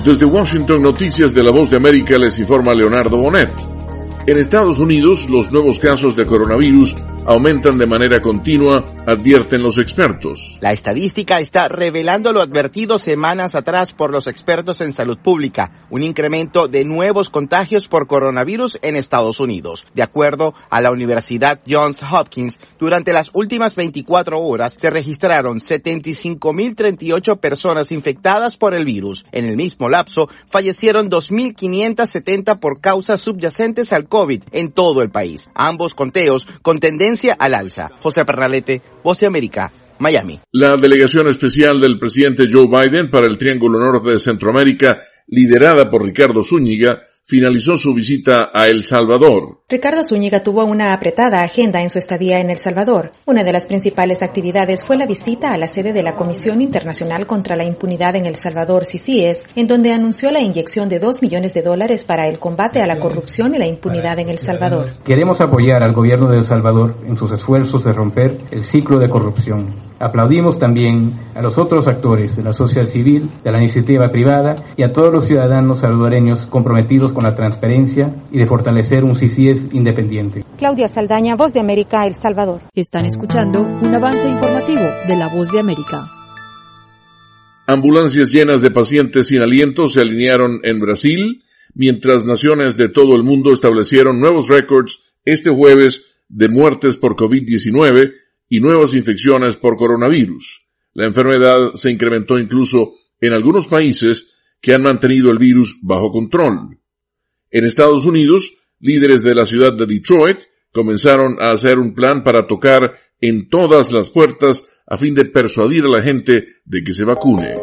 Desde Washington, Noticias de la Voz de América, les informa Leonardo Bonet. En Estados Unidos, los nuevos casos de coronavirus aumentan de manera continua, advierten los expertos. La estadística está revelando lo advertido semanas atrás por los expertos en salud pública, un incremento de nuevos contagios por coronavirus en Estados Unidos. De acuerdo a la Universidad Johns Hopkins, durante las últimas 24 horas se registraron 75.038 personas infectadas por el virus. En el mismo lapso, fallecieron 2.570 por causas subyacentes al COVID en todo el país. Ambos conteos con tendencia al alza. José Pernalete, Voz de América, Miami. La delegación especial del presidente Joe Biden para el Triángulo Norte de Centroamérica, liderada por Ricardo Zúñiga, finalizó su visita a El Salvador. Ricardo Zúñiga tuvo una apretada agenda en su estadía en El Salvador. Una de las principales actividades fue la visita a la sede de la Comisión Internacional contra la Impunidad en El Salvador, CICIES, en donde anunció la inyección de $2 millones para el combate a la corrupción y la impunidad en El Salvador. Queremos apoyar al gobierno de El Salvador en sus esfuerzos de romper el ciclo de corrupción. Aplaudimos también a los otros actores de la sociedad civil, de la iniciativa privada y a todos los ciudadanos salvadoreños comprometidos con la transparencia y de fortalecer un CICIES independiente. Claudia Saldaña, Voz de América, El Salvador. Están escuchando un avance informativo de la Voz de América. Ambulancias llenas de pacientes sin aliento se alinearon en Brasil, mientras naciones de todo el mundo establecieron nuevos récords este jueves de muertes por COVID-19 y nuevas infecciones por coronavirus. La enfermedad se incrementó incluso en algunos países que han mantenido el virus bajo control. En Estados Unidos, líderes de la ciudad de Detroit comenzaron a hacer un plan para tocar en todas las puertas a fin de persuadir a la gente de que se vacune.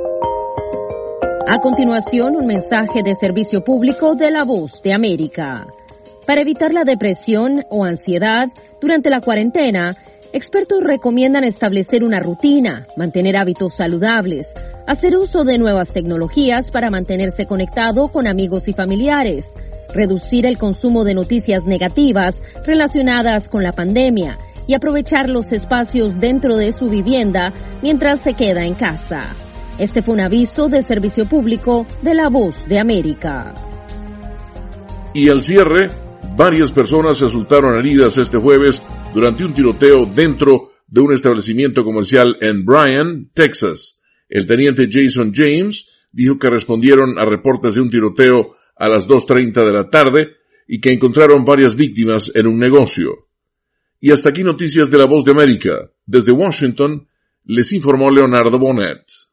A continuación, un mensaje de servicio público de la Voz de América. Para evitar la depresión o ansiedad durante la cuarentena, expertos recomiendan establecer una rutina, mantener hábitos saludables, hacer uso de nuevas tecnologías para mantenerse conectado con amigos y familiares, reducir el consumo de noticias negativas relacionadas con la pandemia y aprovechar los espacios dentro de su vivienda mientras se queda en casa. Este fue un aviso de servicio público de la Voz de América. Y al cierre, varias personas resultaron heridas este jueves durante un tiroteo dentro de un establecimiento comercial en Bryan, Texas. El teniente Jason James dijo que respondieron a reportes de un tiroteo a las 2:30 de la tarde y que encontraron varias víctimas en un negocio. Y hasta aquí Noticias de la Voz de América. Desde Washington, les informó Leonardo Bonet.